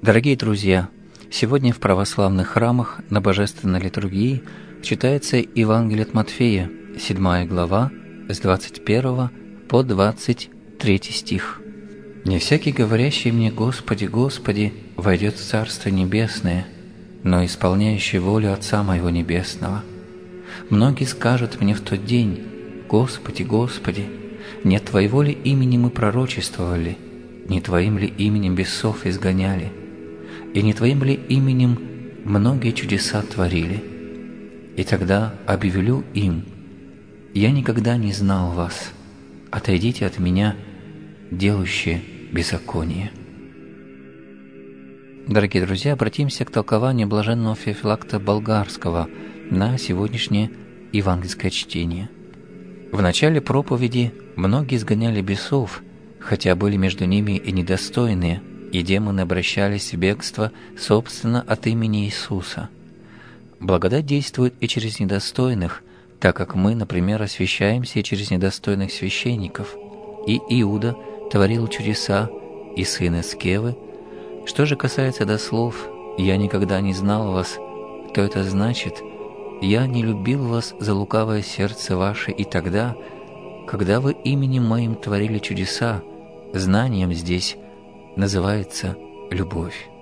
Дорогие друзья, сегодня в православных храмах на Божественной литургии читается Евангелие от Матфея, 7 глава, с 21 по 23 стих. «Не всякий, говорящий мне: Господи, Господи, войдет в Царство Небесное, но исполняющий волю Отца Моего Небесного. Многие скажут мне в тот день: Господи, Господи, не от Твоего ли имени мы пророчествовали, не Твоим ли именем бесов изгоняли, и не Твоим ли именем многие чудеса творили? И тогда объявлю им: я никогда не знал вас, отойдите от меня, делающие беззаконие». Дорогие друзья, обратимся к толкованию блаженного Феофилакта Болгарского на сегодняшнее евангельское чтение. В начале проповеди многие изгоняли бесов, хотя были между ними и недостойные, и демоны обращались в бегство, собственно, от имени Иисуса. Благодать действует и через недостойных, так как мы, например, освящаемся и через недостойных священников. И Иуда творил чудеса, и сын Искевы. Что же касается до слов «я никогда не знал вас», то это значит: «я не любил вас за лукавое сердце ваше и тогда, когда вы именем моим творили чудеса». Знанием здесь называется любовь.